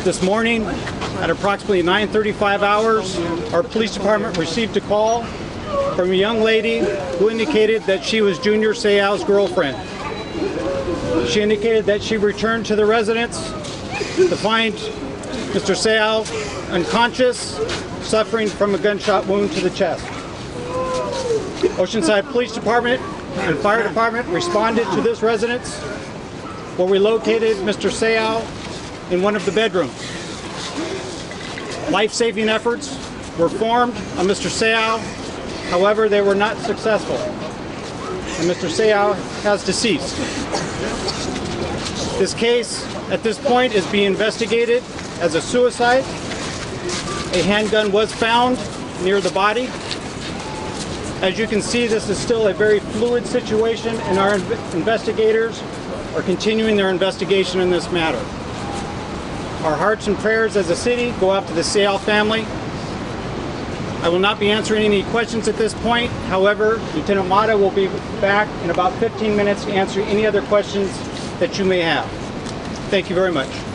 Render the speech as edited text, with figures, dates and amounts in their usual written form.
This morning, at approximately 9:35 hours, our police department received a call from a young lady who indicated that she was Junior Seau's girlfriend. She indicated that she returned to the residence to find Mr. Seau unconscious, suffering from a gunshot wound to the chest. Oceanside Police Department and Fire Department responded to this residence, where we located Mr. Seau in one of the bedrooms. Life-saving efforts were formed on Mr. Seau, however, they were not successful, and Mr. Seau has deceased. This case, at this point, is being investigated as a suicide. A handgun was found near the body. As you can see, this is still a very fluid situation, and our investigators are continuing their investigation in this matter. Our hearts and prayers as a city go out to the Seau family. I will not be answering any questions at this point. However, Lieutenant Mata will be back in about 15 minutes to answer any other questions that you may have. Thank you very much.